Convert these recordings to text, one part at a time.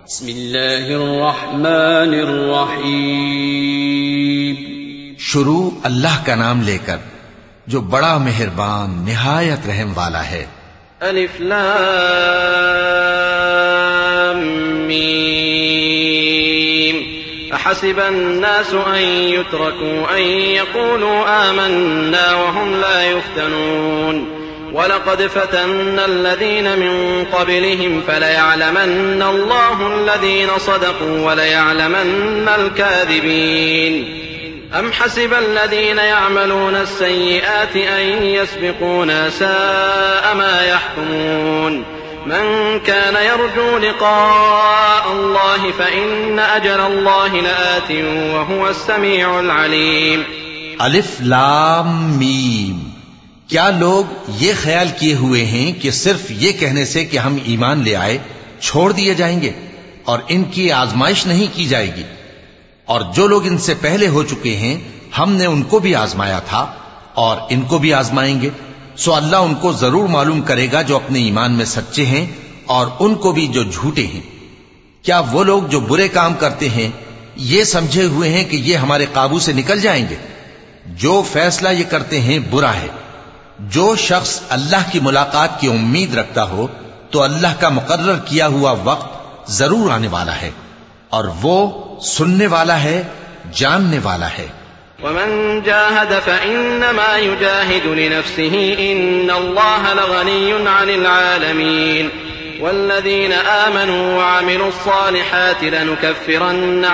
बिस्मिल्लाहिर्रहमानिर्रहीम। शुरू अल्लाह का नाम लेकर जो बड़ा मेहरबान निहायत रहम वाला है। अलिफ लाम मीम। अहसिब अन्नासु अन युत्रकू अन यक़ूलू आमन्ना वहुम ला युफ्तनून वलक़द फतन्ना अल्लज़ीन मिन क़ब्लिहिम फलयअलमन्ना अल्लाहु अल्लज़ीन सदक़ू वलयअलमन्ना अल-काज़िबीन। अम हसिब अल्लज़ीन यअमलून अस्सय्यिआति अन यस्बिक़ूना साअ मा यहकुमून। मन कान यर्जू लिक़ाअ अल्लाहि फ़इन्न अजल अल्लाहि लआतिन वहुव अस्समीउल अलीम। अलिफ लाम मीम। क्या लोग ये ख्याल किए हुए हैं कि सिर्फ ये कहने से कि हम ईमान ले आए छोड़ दिए जाएंगे और इनकी आजमाइश नहीं की जाएगी? और जो लोग इनसे पहले हो चुके हैं हमने उनको भी आजमाया था और इनको भी आजमाएंगे। सो अल्लाह उनको जरूर मालूम करेगा जो अपने ईमान में सच्चे हैं और उनको भी जो झूठे हैं। क्या वो लोग जो बुरे काम करते हैं ये समझे हुए हैं कि ये हमारे काबू से निकल जाएंगे? जो फैसला ये करते हैं बुरा है। जो शख्स अल्लाह की मुलाकात की उम्मीद रखता हो तो अल्लाह का मुकर्रर किया हुआ वक्त जरूर आने वाला है और वो सुनने वाला है, जानने वाला है। वमन जाहद फइन्नमा युजाहिदु लिनफ्सिही इन्नल्लाह लगनिय्युन अनिल आलमीन। वल्लज़ीन आमनू वअमिलुस्सालिहाति लनुकफ्फिरन्न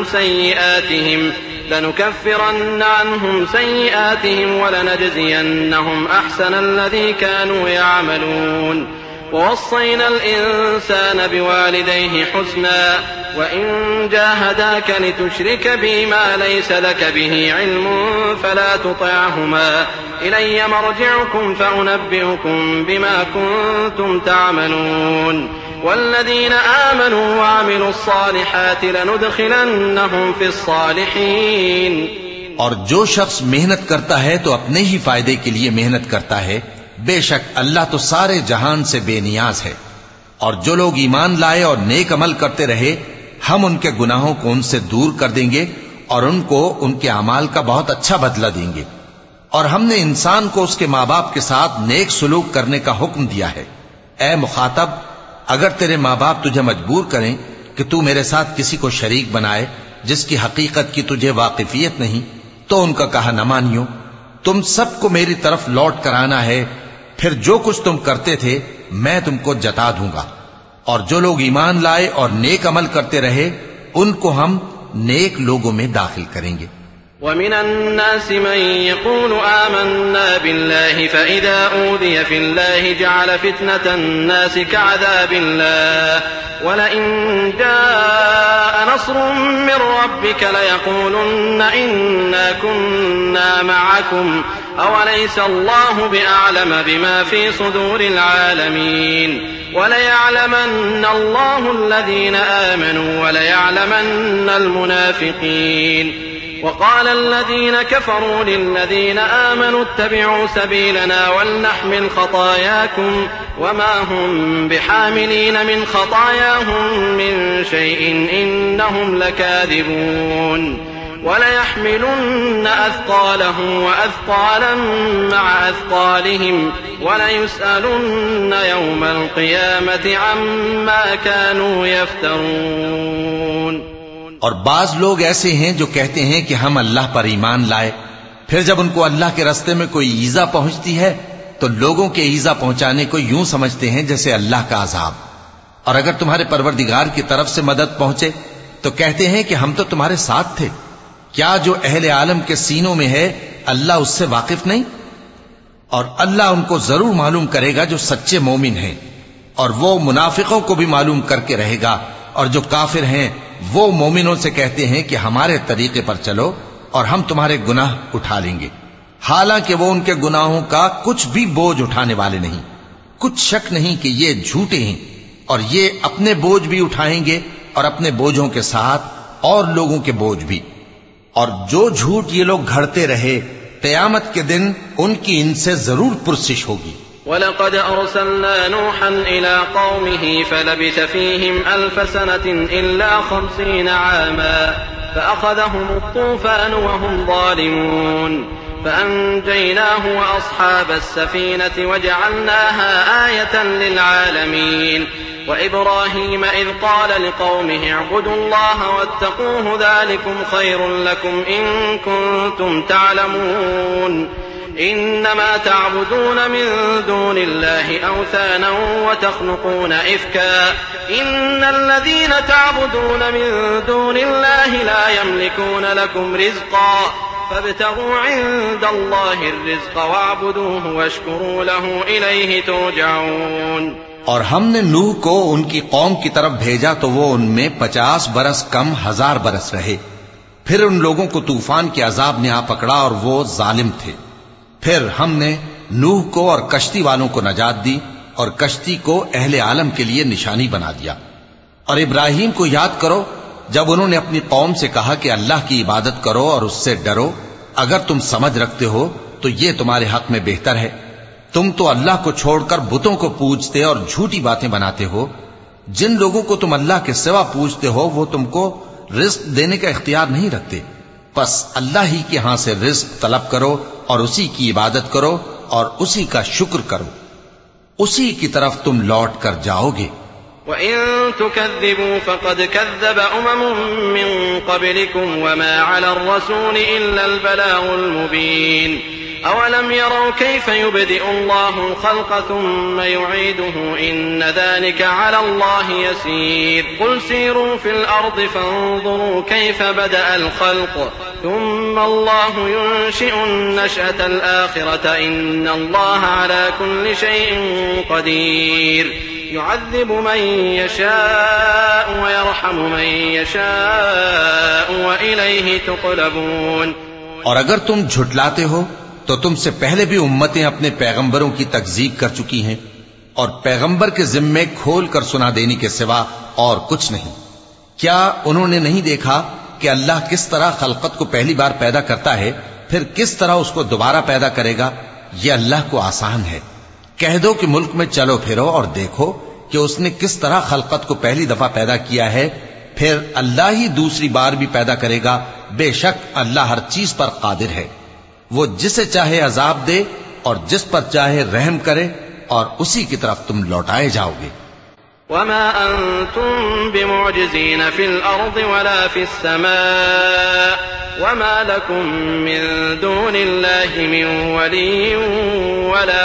अन्हुम सय्यिआतिहिम वलनजज़ियन्नहुम अहसनल्लज़ी कानू यअमलून। ववस्सैना अल-इंसाना बिवालिदैहि हुस्ना वइन जाहदाक लितुश्रिक बी मा लैस लक बिही इल्मुन फला तुतिअहुमा इलय्य मर्जिउकुम फउनब्बिउकुम बिमा कुंतुम तअमलून। वल्लज़ीन आमनू वअमिलुस्सालिहाति लनुदखिलन्नहुम फिस्सालिहीन। और जो शख्स मेहनत करता है तो अपने ही फायदे के लिए मेहनत करता है। बेशक अल्लाह तो सारे जहान से बेनियाज है। और जो लोग ईमान लाए और नेक अमल करते रहे हम उनके गुनाहों को उनसे दूर कर देंगे और उनको उनके अमाल का बहुत अच्छा बदला देंगे। और हमने इंसान को उसके माँ बाप के साथ नेक सुलूक करने का हुक्म दिया है। ए मुखातब, अगर तेरे माँ बाप तुझे मजबूर करें कि तू मेरे साथ किसी को शरीक बनाए जिसकी हकीकत की तुझे वाकिफियत नहीं तो उनका कहा न मानियो। तुम सबको मेरी तरफ लौट कर आना है, फिर जो कुछ तुम करते थे मैं तुमको जता दूंगा। और जो लोग ईमान लाए और नेक अमल करते रहे उनको हम नेक लोगों में दाखिल करेंगे। वमिनन्नासि मन यक़ूलु आमन्ना बिल्लाहि फ़इज़ा ऊज़िय फ़िल्लाहि जअल फ़ित्नतन्नासि कअज़ाबिल्लाह वलइन जाअ नस्रुम मिन रब्बिक लयक़ूलुन्ना इन्ना कुन्ना मअकुम अवलैस अल्लाहु बिअअलम बिमा फ़ी सुदूरिल आलमीन वलयअलमन्ना अल्लाहु अल्लज़ीना आमनू वलयअलमन्ना अल-मुनाफ़िक़ीन। वक़ाल अल्लज़ीन कफ़रू लिल्लज़ीन आमनू इत्तबिअू सबीलना वलनहमिल ख़तायाकुम वमा हुम बिहामिलीन मिन ख़तायाहुम मिन शैइन इन्नहुम लकाज़िबून। वलयहमिलुन्न अथक़ालहुम वअथक़ालन मअ अथक़ालिहिम वलयुसअलुन्न यौमल क़ियामति अम्मा कानू यफ्तरून। और बाज लोग ऐसे हैं जो कहते हैं कि हम अल्लाह पर ईमान लाए, फिर जब उनको अल्लाह के रास्ते में कोई ईजा पहुंचती है तो लोगों के ईजा पहुंचाने को यूं समझते हैं जैसे अल्लाह का अजाब। और अगर तुम्हारे परवरदिगार की तरफ से मदद पहुंचे तो कहते हैं कि हम तो तुम्हारे साथ थे। क्या जो अहले आलम के सीनों में है अल्लाह उससे वाकिफ नहीं? और अल्लाह उनको जरूर मालूम करेगा जो सच्चे मोमिन हैं, और वो मुनाफिकों को भी मालूम करके रहेगा। और जो काफिर हैं वो मोमिनों से कहते हैं कि हमारे तरीके पर चलो और हम तुम्हारे गुनाह उठा लेंगे, हालांकि वो उनके गुनाहों का कुछ भी बोझ उठाने वाले नहीं। कुछ शक नहीं कि ये झूठे हैं और ये अपने बोझ भी उठाएंगे और अपने बोझों के साथ और लोगों के बोझ भी। और जो झूठ ये लोग घड़ते रहे, क़यामत के दिन उनकी इनसे जरूर पुरसिश होगी। वलक़द अर्सलना नूहन इला क़ौमिही फलबिथ फ़ीहिम अल्फ़ सनतिन इल्ला 50 आमा फ़अख़ज़हुमु त्तूफ़ानु वहुम ज़ालिमून फ़अंजयनाहु वअस्हाब अस्सफ़ीनति वजअलनाहा आयतन लिलआलमीन वइब्राहीम इज़ क़ाल लिक़ौमिहि अअ्बुदुल्लाह वत्तक़ूहु ज़ालिकुम ख़ैरुन लकुम इन कुन्तुम तअलमून इन्नमा तअबुदून मिन दूनिल्लाहि अवसाना वतख़्लुक़ून इफ़्का इन्नल्लज़ीन तअबुदून मिन दूनिल्लाहि ला यमलिकून लकुम रिज़्क़ा फब्तगू इंदल्लाहि रिज़्क़ वअबुदूहु वश्कुरू लहू इलैहि तुरजऊन। और हमने नूह को उनकी कौम की तरफ भेजा तो वो उनमें 50 बरस कम 1000 बरस रहे। फिर उन लोगों को तूफान के अजाब ने आ पकड़ा और वो जालिम थे। फिर हमने नूह को और कश्ती वालों को नजात दी और कश्ती को अहले आलम के लिए निशानी बना दिया। और इब्राहीम को याद करो जब उन्होंने अपनी कौम से कहा कि अल्लाह की इबादत करो और उससे डरो, अगर तुम समझ रखते हो तो ये तुम्हारे हक में बेहतर है। तुम तो अल्लाह को छोड़कर बुतों को पूजते और झूठी बातें बनाते हो। जिन लोगों को तुम अल्लाह के सिवा पूजते हो वो तुमको रिज्क देने का इख्तियार नहीं रखते। बस अल्लाह ही के यहां से रिज्क तलब करो और उसी की इबादत करो और उसी का शुक्र करो, उसी की तरफ तुम लौट कर जाओगे। वइन तुकज़्ज़िबू फ़क़द कज़्ज़ब उममुम मिन क़ब्लिकुम वमा अला अर्रसूल इल्ला अल-बलागुल मुबीन अवलम यरौ कैफ़ युबदिउ अल्लाहुल ख़ल्क़ थुम्मा युईदुहु इन्न ज़ालिका अला अल्लाहि यसीर क़ुल सीरू फ़िल अर्ज़ि फ़न्ज़ुरू कैफ़ बदअल ख़ल्क़ थुम्मा अल्लाहु युनशिउ नशअतल आख़िरत इन्न अल्लाहा अला कुल्लि शैइन क़दीर युअज़्ज़िबु मन यशाअ व यरहमु मन यशाअ व इलैहि तुक़लबून। और अगर तुम झुठलाते हो तो तुमसे पहले भी उम्मतें अपने पैगंबरों की तकज़ीब कर चुकी हैं और पैगंबर के जिम्मे खोल कर सुना देने के सिवा और कुछ नहीं। क्या उन्होंने नहीं देखा कि अल्लाह किस तरह खलकत को पहली बार पैदा करता है, फिर किस तरह उसको दोबारा पैदा करेगा? यह अल्लाह को आसान है। कह दो कि मुल्क में चलो फिरो और देखो कि उसने किस तरह खलकत को पहली दफा पैदा किया है, फिर अल्लाह ही दूसरी बार भी पैदा करेगा। बेशक अल्लाह हर चीज पर कादिर है। वो जिसे चाहे अजाब दे और जिस पर चाहे रहम करे और उसी की तरफ तुम लौटाए जाओगे। वमा अंतुम बिमुअजिज़ीन फिल अर्ज़ि वला फिस समा वमा लकुम मिन दूनिल्लाहि मिन वलिय्यिन वला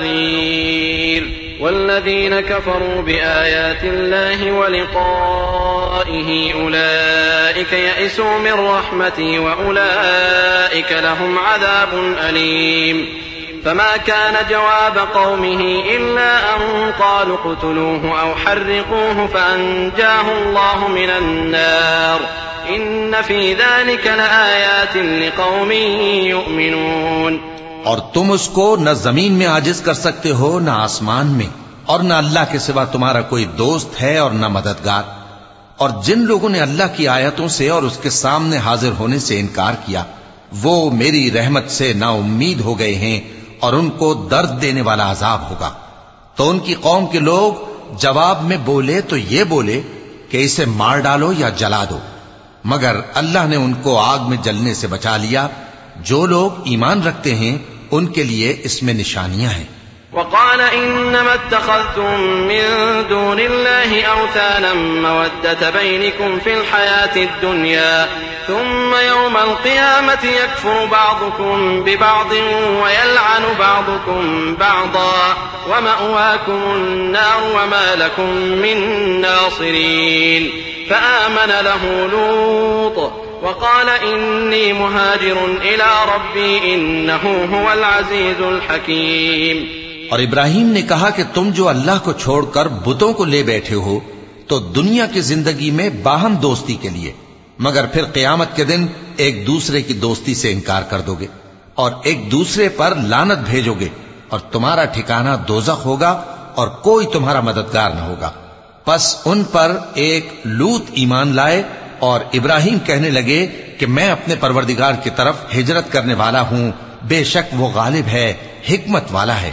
नसीर वल्लज़ीन कफ़रू बिआयातिल्लाहि व लिक़ाइहि उलाइका यअसू मिन रहमती व उलाइका लहुम अज़ाबुन अलीम। फमा कान जवाब कौमिही इल्ला अन क़ालू क़ुतलूहु औ हर्रिक़ूहु फ़अंजाहु अल्लाहु मिनन नार इन्न फ़ी ज़ालिका लआयातिन लिक़ौमिन युमिनून। और तुम उसको न जमीन में आजिज कर सकते हो न आसमान में, और न अल्लाह के सिवा तुम्हारा कोई दोस्त है और न मददगार। और जिन लोगों ने अल्लाह की आयतों से और उसके सामने हाजिर होने से इनकार किया वो मेरी रहमत से ना उम्मीद हो गए हैं और उनको दर्द देने वाला अजाब होगा। तो उनकी कौम के लोग जवाब में बोले तो ये बोले कि इसे मार डालो या जला दो, मगर अल्लाह ने उनको आग में जलने से बचा लिया। जो लोग ईमान रखते हैं उनके लिए इसमें निशानियां हैं। वक़ाल इन्नमा इत्तख़ज़्तुम मिन दूनिल्लाहि औसानम मवद्दत बैनिकुम फिल हयातिद दुनिया थुम्मा यौमल क़ियामति यकफ़ुरु बअदुकुम बिबअदिन व यलअनु बअदुकुम बअदा व मअवाकुमुन नार व मा लकुम मिन नासिरीन। फ़आमन लहु लूत वक़ाल इन्नी मुहाजिरुन इला रब्बी इन्नहु हुवल अज़ीज़ुल हकीम। और इब्राहीम ने कहा कि तुम जो अल्लाह को छोड़कर बुतों को ले बैठे हो तो दुनिया की जिंदगी में बाहम दोस्ती के लिए, मगर फिर क़यामत के दिन एक दूसरे की दोस्ती से इनकार कर दोगे और एक दूसरे पर लानत भेजोगे और तुम्हारा ठिकाना दोज़ख होगा और कोई तुम्हारा मददगार न होगा। बस उन पर एक लूत ईमान लाए और इब्राहीम कहने लगे कि मैं अपने परवरदिगार की तरफ हिजरत करने वाला हूं, बेशक वो गालिब है, हिकमत वाला है।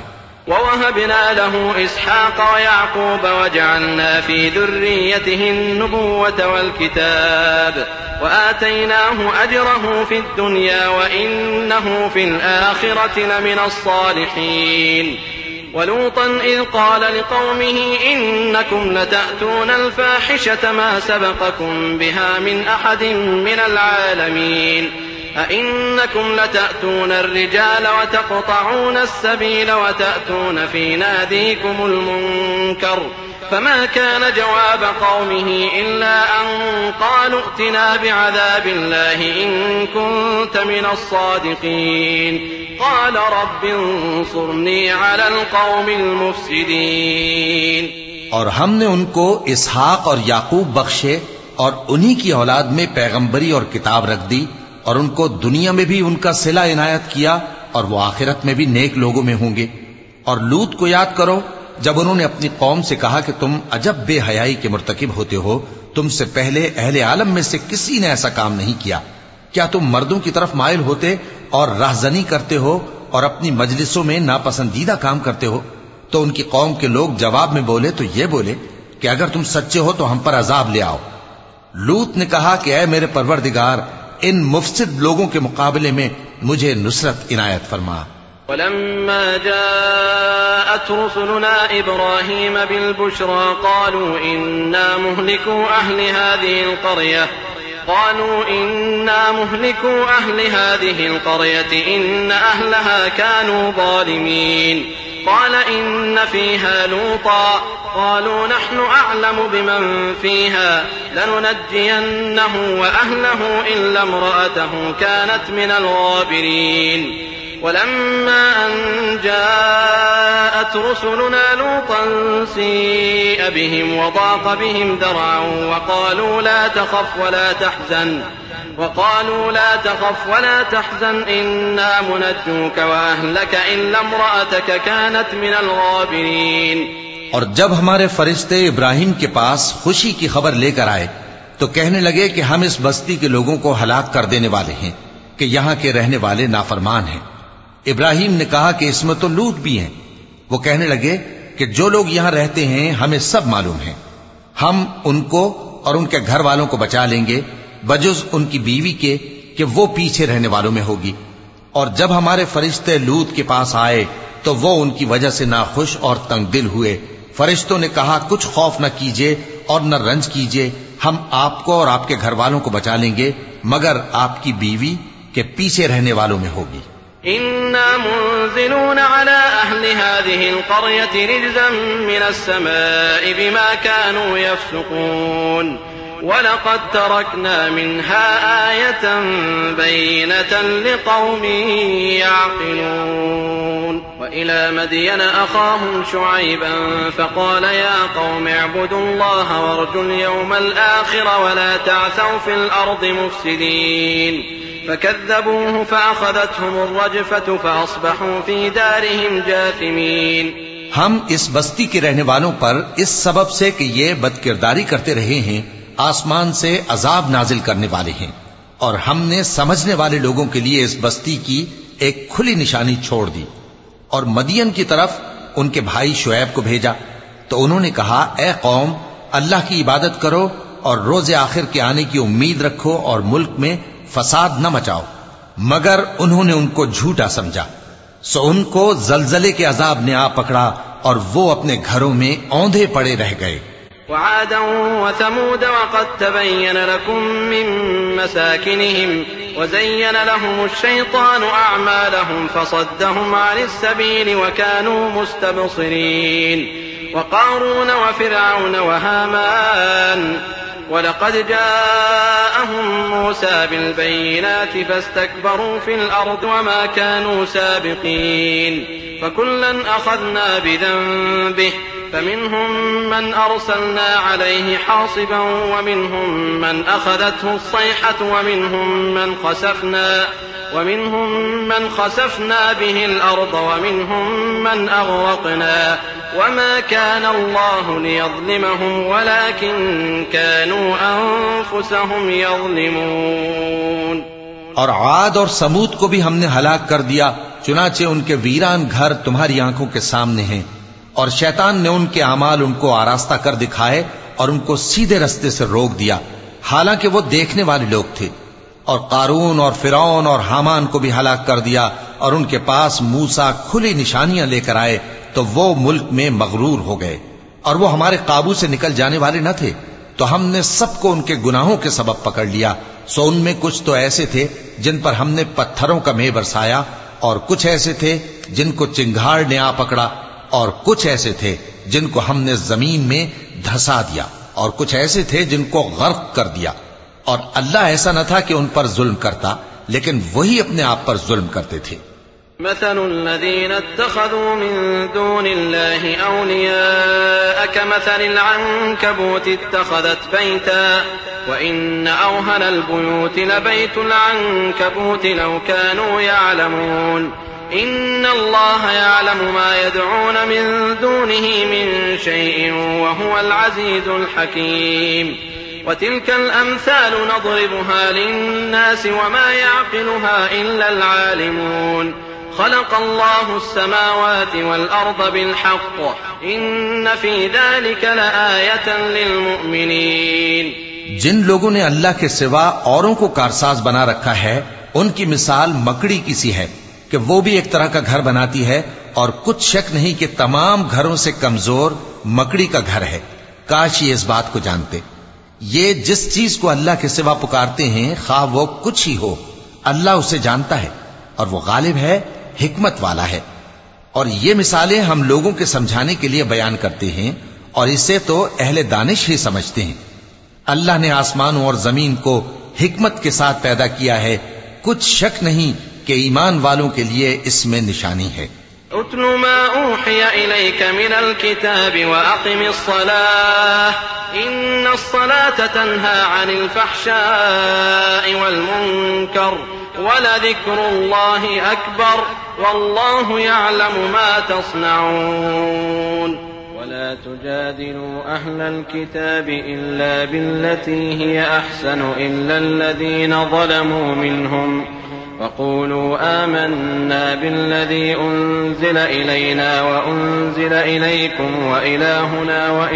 ووهبنا له إسحاق ويعقوب وجعلنا في ذريته النبوة والكتاب وآتيناه أجره في الدنيا وإنه في الآخرة لمن الصالحين ولوطا إذ قال لقومه إنكم لتأتون الفاحشة ما سبقكم بها من أحد من العالمين أئنكم لتأتون الرجال وتقطعون السبيل وتأتون في ناديكم المنكر فما كان جواب قومه إلا أن قالوا ائتنا بعذاب الله إن كنت من الصادقين قال رب انصرني على القوم المفسدين और हमने उनको इसहाक और याकूब बख्शे और उन्हीं की औलाद में पैगंबरी और किताब रख दी और उनको दुनिया में भी उनका सिला इनायत किया और वो आखिरत में भी नेक लोगों में होंगे। और लूत को याद करो जब उन्होंने अपनी कौम से कहा कि तुम अजब बेहयाई के मुर्तकिब होते हो, तुमसे पहले अहले आलम में से किसी ने ऐसा काम नहीं किया। क्या तुम मर्दों की तरफ माइल होते और राहजनी करते हो और अपनी मजलिसों में नापसंदीदा काम करते हो? तो उनकी कौम के लोग जवाब में बोले तो ये बोले कि अगर तुम सच्चे हो तो हम पर अजाब ले आओ। लूत ने कहा कि ऐ मेरे परवरदिगार, इन मुफसिद लोगों के मुकाबले में मुझे नुसरत इनायत फरमा। वलम्मा जाअत रुसुलुना इब्राहीम बिलबुश्रा क़ालू इन्ना मुहलिकू अहलि हाज़िहिल क़रयति इन्न अहलहा कानू ज़ालिमीन क़ाल इन्न फ़ीहा लूता क़ालू नहनु अअलमु बिमन फ़ीहा लनुनज्जियन्नहु व अहलहु इल्ला इम्रअतहु कानत मिनल ग़ाबिरीन वलम्मा अन जाअत रुसुलुना लूतन सीअ बिहिम वज़ाक़ बिहिम ज़रअन वक़ालू ला तख़फ़ वला तहज़न इन्ना मुनज्जूक व अहलक इल्ला इम्रअतक कानत मिनल ग़ाबिरीन। और जब हमारे फरिश्ते इब्राहिम के पास खुशी की खबर लेकर आए तो कहने लगे कि हम इस बस्ती के लोगों को हलाक कर देने वाले हैं कि यहाँ के रहने वाले नाफरमान हैं। इब्राहिम ने कहा कि इसमें तो लूत भी हैं। वो कहने लगे कि जो लोग यहाँ रहते हैं हमें सब मालूम है, हम उनको और उनके घर वालों को बचा लेंगे बजुज उनकी बीवी के कि वो पीछे रहने वालों में होगी। और जब हमारे फरिश्ते लूत के पास आए तो वो उनकी वजह से नाखुश और तंग दिल हुए। फरिश्तों ने कहा कुछ खौफ न कीजिए और न रंज कीजिए, हम आपको और आपके घर वालों को बचा लेंगे मगर आपकी बीवी के पीछे रहने वालों में होगी। इन्ना मुनज़िलून अला अहलि हाज़िहिल क़रयति रिज़्ज़न मिनस समाइ बिमा कानू यफ़्सुक़ून वलक़द तरकना मिन्हा आयतन बय्यिनतन लिक़ौमिन यअक़िलून व इला मदयन अख़ाहुम शुअय्बन फ़क़ाल या क़ौमि अ'बुदुल्लाह वरजुल यौमल आख़िर वला तअसौ फ़िल अर्दि मुफ़्सिदीन फकज़्ज़बूहु फ़अख़ज़तहुम अर्रजफ़तु फ़अस्बहू फ़ी दारिहिम जाथिमीन। हम इस बस्ती के रहने वालों पर इस सबब से कि ये बदकिरदारी करते रहे हैं आसमान से अजाब नाजिल करने वाले हैं और हमने समझने वाले लोगों के लिए इस बस्ती की एक खुली निशानी छोड़ दी। और मदियन की तरफ उनके भाई शुएब को भेजा तो उन्होंने कहा ए कौम, अल्लाह की इबादत करो और रोज़े आखिर के आने की उम्मीद रखो और मुल्क में फसाद न मचाओ। मगर उन्होंने उनको झूठा समझा, सो उनको जलजले के अजाब ने आ पकड़ा और वो अपने घरों में औंधे पड़े रह गए। वआदन व समूद वक़द तबय्यन लकुम मिन मसाकिनिहिम वज़य्यन लहुमुश शैतानु अअमालहुम फसद्दहुम अनिस सबील व कानू मुस्तबसिरीन व क़ारून व फ़िरऔन व हामान वलक़द जाअहुम मूसा बिलबय्यिनात फस्तकबरू फ़िल अर्द वमा कानू साबिक़ीन फकुल्लन अख़ज़ना बिज़न्बिहि فمنهم من أرسلنا عليه حاصبا ومنهم من أخذته الصيحة ومنهم من خسفنا به الأرض ومنهم من أغرقنا وما كان الله ليظلمهم ولكن كانوا أنفسهم يظلمون। और आद और समूद को भी हमने हलाक कर दिया, चुनाचे उनके वीरान घर तुम्हारी आंखों के सामने हैं। और शैतान ने उनके अमाल उनको आरास्ता कर दिखाए और उनको सीधे रास्ते से रोक दिया, हालांकि वो देखने वाले लोग थे। और कारून और फिरौन और हामान को भी हलाक कर दिया, और उनके पास मूसा खुली निशानियां लेकर आए तो वो मुल्क में मगरूर हो गए, और वो हमारे काबू से निकल जाने वाले न थे। तो हमने सबको उनके गुनाहों के सबब पकड़ लिया। सो उनमें कुछ तो ऐसे थे जिन पर हमने पत्थरों का मेह बरसाया, और कुछ ऐसे थे जिनको चिंगार ने आ पकड़ा, और कुछ ऐसे थे जिनको हमने जमीन में धंसा दिया, और कुछ ऐसे थे जिनको गर्क कर दिया। और अल्लाह ऐसा न था कि उन पर जुल्म करता, लेकिन वही अपने आप पर जुल्म करते थे। मसलुल्लज़ीन इत्तख़ज़ू मिन दूनिल्लाहि औलिया कमसलिल अन्कबूति इत्तख़ज़त बैता व इन्न अवहनल बुयूति लबैतुल अन्कबूति लौ कानू यअलमून इन्नल्लाह यअलमु मा यदऊन मिन दूनिही मिन शैइन व हुवल अज़ीज़ुल हकीम वतिल्कल अम्सालु नज़रिबुहा लिन्नास वमा यअक़िलुहा इल्लल आलिमून ख़लक़ल्लाहुस समावाति वल अर्ज़ बिल हक़्क़ इन्न फ़ी ज़ालिका लआयतन लिल मुमिनीन। जिन लोगों ने अल्लाह के सिवा औरों को कारसाज बना रखा है, उनकी मिसाल मकड़ी की सी है कि वो भी एक तरह का घर बनाती है, और कुछ शक नहीं कि तमाम घरों से कमजोर मकड़ी का घर है। काश ये इस बात को जानते। ये जिस चीज को अल्लाह के सिवा पुकारते हैं, खा वो कुछ ही हो, अल्लाह उसे जानता है और वो गालिब है, हिकमत वाला है। और ये मिसालें हम लोगों के समझाने के लिए बयान करते हैं, और इसे तो अहले दानिश ही समझते हैं। अल्लाह ने आसमानों और जमीन को हिकमत के साथ पैदा किया है, कुछ शक नहीं कि ईमान वालों के लिए इसमें निशानी है। उतलु मा ऊहिया इलैका मिनल किताबि व अक़िमिस्सलाह इन्नस्सलाता तन्हा अनिल फ़हशाइ वल मुनकर वलज़िक्रुल्लाहि अकबर वल्लाहु यअलमु मा तस्नऊन। वला तुजादिलू अहलल किताबि इल्ला बिल्लती हिय अहसनु इल्लल्लज़ीना ज़लमू मिनहुम वक़ूलू आमन्ना बिल्लज़ी उन्ज़िल इलैना व उन्ज़िल इलैकुम व इलाहुना व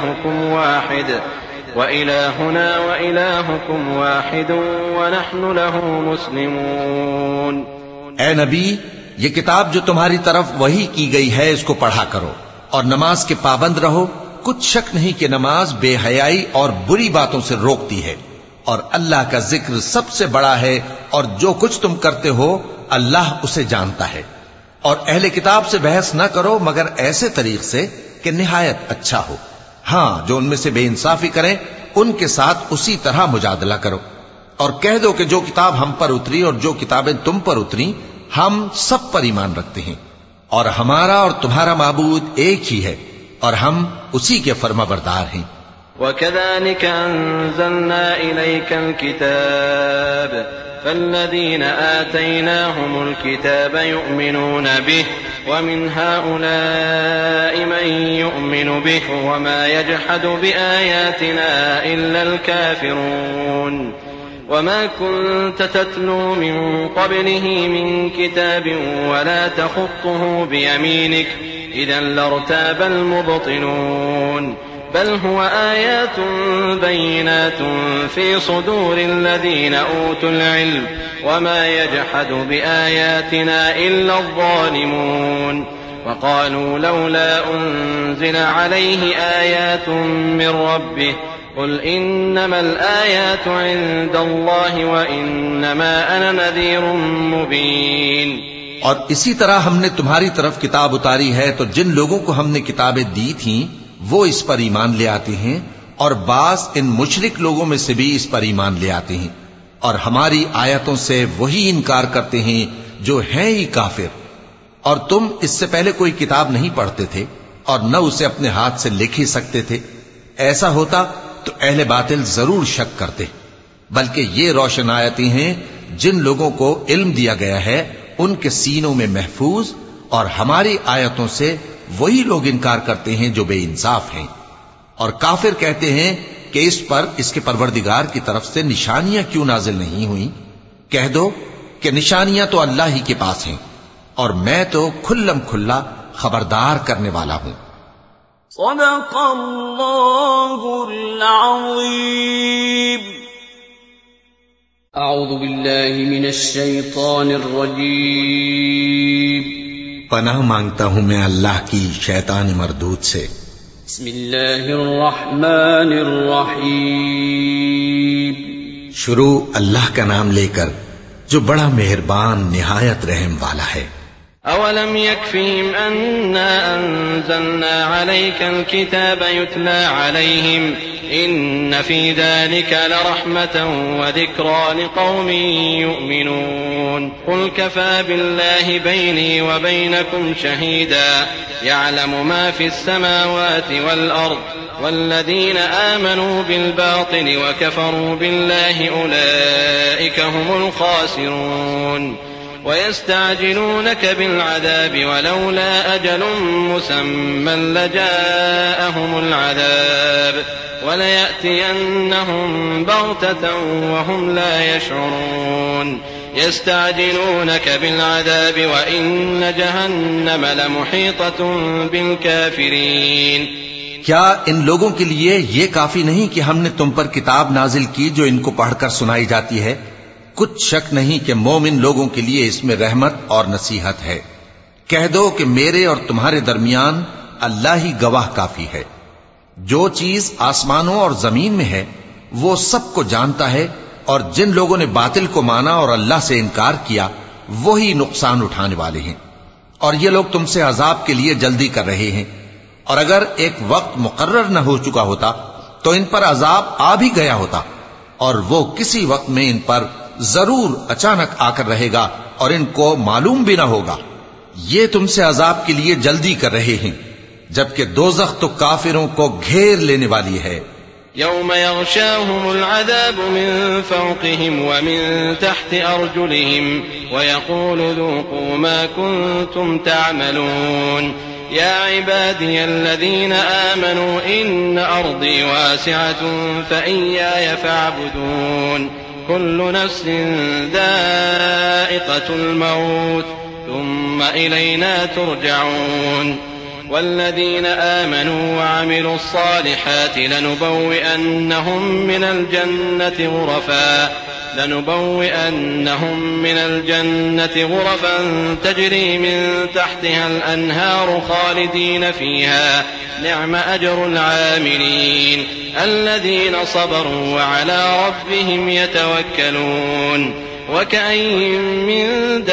इलाहुकुम वाहिद व नहनु लहू मुस्लिमून। ए नबी, ये किताब जो तुम्हारी तरफ वही की गई है, इसको पढ़ा करो और नमाज के पाबंद रहो। कुछ शक नहीं कि नमाज बेहयाई और बुरी बातों से रोकती है, और अल्लाह का जिक्र सबसे बड़ा है, और जो कुछ तुम करते हो अल्लाह उसे जानता है। और अहले किताब से बहस न करो मगर ऐसे तरीक से कि निहायत अच्छा हो। हां, जो उनमें से बेइंसाफी करें उनके साथ उसी तरह मुजादला करो, और कह दो कि जो किताब हम पर उतरी और जो किताबें तुम पर उतरी, हम सब पर ईमान रखते हैं, और हमारा और तुम्हारा माबूद एक ही है, और हम उसी के फर्माबरदार हैं। वकज़ालिक अंज़लना इलैकल किताब फल्लज़ीना आतैनाहुमुल किताब युमिनून बिहि व मिन हाउलाइ मन युमिनु बिहि व मा यजहदु बिआयातिना इल्लल काफिरून व मा कुन्त तत्लू मिन क़ब्लिहि मिन किताबिन व ला तख़ुत्तुहु बियमीनिक इज़न लर्ताबल मुब्तिलून बल हुवा आयातुन बय्यिनातुन फी सुदूरिल लज़ीना ऊतुल इल्म व मा यजहदु बिआयातिना इल्ला अज़्ज़ालिमून व क़ालू लौला उन्ज़िला अलैहि आयातुन मिर रब्बिहि क़ुल इन्नमल आयातु इन्दल्लाहि व इन्नमा अना नज़ीरुम मुबीन। और इसी तरह हमने तुम्हारी तरफ किताब उतारी है, तो जिन लोगों को हमने किताबें दी थीं वो इस पर ईमान ले आते हैं, और बास इन मुशरिक लोगों में से भी इस पर ईमान ले आते हैं, और हमारी आयतों से वही इनकार करते हैं जो हैं ही काफिर। और तुम इससे पहले कोई किताब नहीं पढ़ते थे और न उसे अपने हाथ से लिख ही सकते थे। ऐसा होता तो अहले बातिल जरूर शक करते, बल्कि ये रोशन आयतें हैं जिन लोगों को इल्म दिया गया है उनके सीनों में महफूज, और हमारी आयतों से वही लोग इनकार करते हैं जो बेइंसाफ हैं। और काफिर कहते हैं कि इस पर इसके परवरदिगार की तरफ से निशानियां क्यों नाजिल नहीं हुई। कह दो कि निशानियां तो अल्लाह ही के पास हैं और मैं तो खुल्लम खुल्ला खबरदार करने वाला हूं। सदक़ल्लाहुल अज़ीम। अऊज़ु बिल्लाहि मिनश शैतानिर रजीम। पनाह मांगता हूं मैं अल्लाह की शैतान मरदूद से। बिस्मिल्लाहिर रहमानिर रहीम। शुरू अल्लाह का नाम लेकर जो बड़ा मेहरबान निहायत रहम वाला है। अवलम यकफिहिम अन्ना अंज़लना अलैकल किताब युतला अलैहिम इन्न फी ज़ालिका लरहमतन व ज़िक्रा लिक़ौमिन युमिनून। क़ुल कफ़ा बिल्लाहि बैनी व बैनकुम शहीदा यअलमु मा फ़िस समावाति वल अर्ज़ वल्लज़ीन आमनू बिल बातिल व कफ़रू बिल्लाहि उलाइका हुमुल ख़ासिरून। वयस्तअजिलूनक बिलअज़ाब वलौला अजलुन मुसम्मन लजाअहुमुल अज़ाब वलयअतियन्नहुम बग़ततन वहुम ला यशዑरून। यस्तअजिलूनक बिलअज़ाब वइन्न जहन्नम लमुहीततुन बिलकाफिरीन। क्या इन लोगों के लिए ये काफी नहीं कि हमने तुम पर किताब नाजिल की जो इनको पढ़कर सुनाई जाती है? कुछ शक नहीं कि मोमिन लोगों के लिए इसमें रहमत और नसीहत है। कह दो कि मेरे और तुम्हारे दरमियान अल्लाह ही गवाह काफी है। जो चीज आसमानों और जमीन में है वो सबको जानता है, और जिन लोगों ने बातिल को माना और अल्लाह से इनकार किया वही नुकसान उठाने वाले हैं। और ये लोग तुमसे अजाब के लिए जल्दी कर रहे हैं, और अगर एक वक्त मुकर्रर न हो चुका होता तो इन पर अजाब आ भी गया होता, और वो किसी वक्त में इन पर जरूर अचानक आकर रहेगा और इनको मालूम भी ना होगा। ये तुमसे अजाब के लिए जल्दी कर रहे हैं, जबकि दोज़ख तो काफिरों को घेर लेने वाली है। यौम यग़शाहुमुल अज़ाबु मिन फ़ौक़िहिम व मिन तहति अर्जुलिहिम व यक़ूलु ज़ूक़ू मा कुन्तुम तअमलून। या इबादियल्लज़ीन आमनू इन्न अर्ज़ी वासिअतुन फ़इय्याय फ़अबुदून। कुल्लु नफ्सिन ज़ाइक़तुल मौत थुम्मा इलैना तुरजऊन। वल्लज़ीन आमनू वअमिलु स्सालिहात लनुबव्विअन्नहुम मिनल जन्नति गुरफन तजरी मिन तहतिहल अन्हारु खालिदीन फीहा निअम अजरुल आमिलीन अल्लज़ीन सबरू व अला रब्बिहिम यतवक्कलून। वकअय्यिन मिन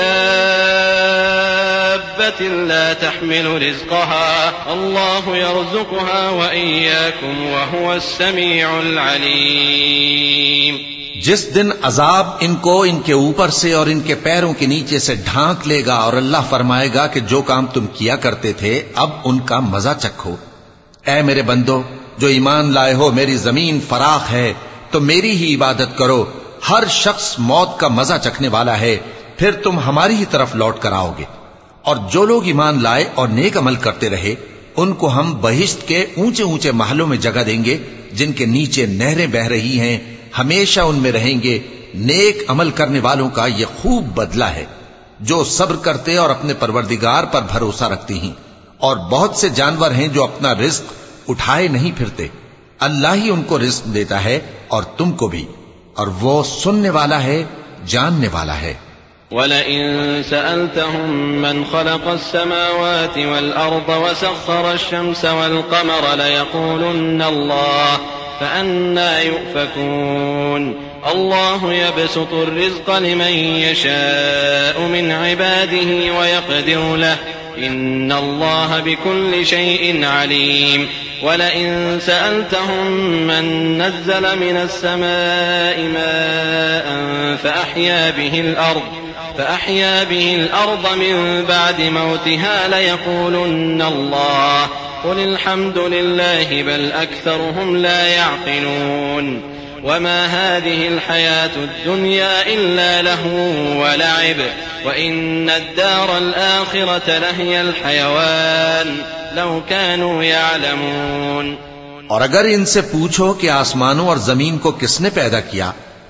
दाब्बतिन ला तहमिलु रिज़्क़हा अल्लाहु यर्ज़ुक़ुहा व इय्याकुम व हुवस समीउल अलीम। जिस दिन अजाब इनको इनके ऊपर से और इनके पैरों के नीचे से ढांक लेगा और अल्लाह फरमाएगा कि जो काम तुम किया करते थे अब उनका मजा चखो। ऐ मेरे बंदो जो ईमान लाए हो, मेरी जमीन फराख है तो मेरी ही इबादत करो। हर शख्स मौत का मजा चखने वाला है, फिर तुम हमारी ही तरफ लौट कर आओगे। और जो लोग ईमान लाए और नेक अमल करते रहे उनको हम बहिश्त के ऊंचे ऊंचे महलों में जगह देंगे जिनके नीचे नहरें बह रही हैं, हमेशा उनमें रहेंगे। नेक अमल करने वालों का यह खूब बदला है जो सब्र करते और अपने परवरदिगार पर भरोसा रखते हैं। और बहुत से जानवर हैं जो अपना रिज्क उठाए नहीं फिरते, अल्लाह ही उनको रिज्क देता है और तुमको भी, और वो सुनने वाला है, जानने वाला है। वलइन सअल्तहुम मन खलक़स समावाति वल अर्ज़ व सख़्ख़रश शम्स वल क़मर लयक़ूलुन्न अल्लाह फ़अन्ना युफ़कून। अल्लाहु यबसुतु अर्रिज़्क़ लिमन यशाअु मिन इबादिही व यक़दिरु लहु इन्नल्लाह बिकुल्लि शैइन अलीम। वलइन सअल्तहुम मन नज़्ज़ल मिनस समाइ माअन فأحيا به الأرض من بعد موتها ليقولن الله قل الحمد لله بل أكثرهم لا يعقلون. وما هذه الحياة الدنيا إلا لهو ولعب وإن الدار الآخرة لهي الحيوان لو كانوا يعلمون. और अगर इनसे पूछो कि आसमानों और जमीन को किसने पैदा किया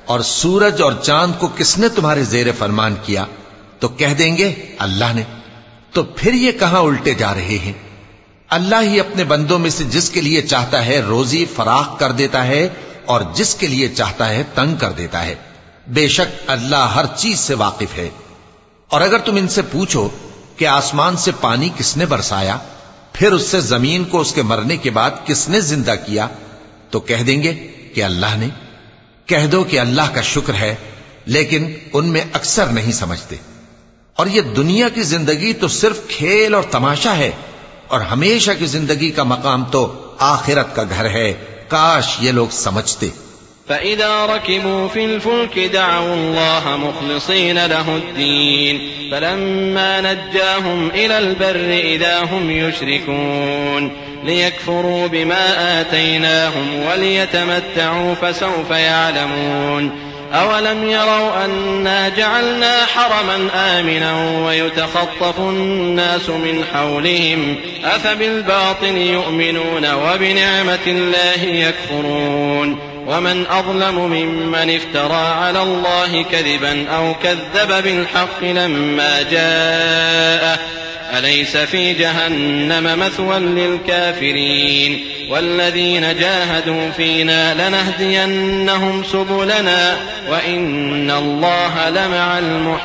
और सूरज और चांद को किसने तुम्हारे जेर फरमान किया? तो कह देंगे अल्लाह ने। तो फिर ये कहां उल्टे जा रहे हैं? अल्लाह ही अपने बंदों में से जिसके लिए चाहता है रोजी फराख कर देता है और जिसके लिए चाहता है तंग कर देता है। बेशक अल्लाह हर चीज से वाकिफ है। और अगर तुम इनसे पूछो कि आसमान से पानी किसने बरसाया, फिर उससे जमीन को उसके मरने के बाद किसने जिंदा किया, तो कह देंगे कि अल्लाह ने। कह दो कि अल्लाह का शुक्र है, लेकिन उनमें अक्सर नहीं समझते। और ये दुनिया की जिंदगी तो सिर्फ खेल और तमाशा है, और हमेशा की जिंदगी का मकाम तो आखिरत का घर है। काश ये लोग समझते। فإذا ركبوا في الفلك دعوا الله مخلصين له الدين فلما نجاهم إلى البر إذا هم يشركون ليكفروا بما آتيناهم وليتمتعوا فسوف يعلمون أولم يروا أنا جعلنا حرما آمنا ويتخطف الناس من حولهم أفبالباطل يؤمنون وبنعمة الله يكفرون ومن أظلم ممن افترى على الله كذبا أو كذب بالحق لما جاءه أليس في جهنم مثوى للكافرين والذين جاهدوا فينا لنهدينهم سبلنا وإن الله لمع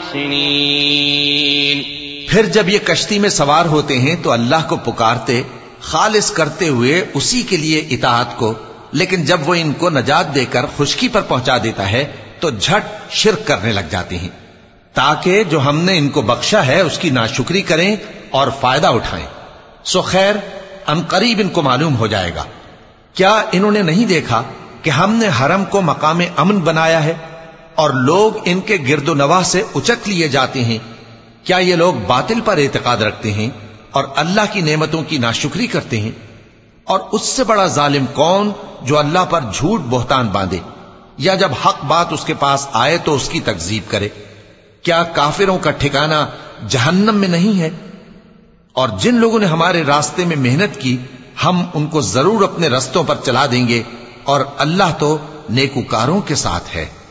المحسنين। फिर जब ये कश्ती में सवार होते हैं तो अल्लाह को पुकारते, खालिस करते हुए उसी के लिए इताअत को, लेकिन जब वो इनको नजात देकर खुशकी पर पहुंचा देता है तो झट शिर्क करने लग जाते हैं, ताकि जो हमने इनको बख्शा है उसकी नाशुक्री करें और फायदा उठाएं। सो खैर अनकरीब इनको मालूम हो जाएगा। क्या इन्होंने नहीं देखा कि हमने हरम को मकाम अमन बनाया है और लोग इनके गिरदोनवाह से उचक लिए जाते हैं? क्या ये लोग बातिल पर एतकाद रखते हैं और अल्लाह की नेमतों की नाशुक्री करते हैं? और उससे बड़ा जालिम कौन जो अल्लाह पर झूठ बोहतान बांधे या जब हक बात उसके पास आए तो उसकी तकजीब करे। क्या काफिरों का ठिकाना जहन्नम में नहीं है? और जिन लोगों ने हमारे रास्ते में मेहनत की हम उनको जरूर अपने रस्तों पर चला देंगे और अल्लाह तो नेकूकारों के साथ है।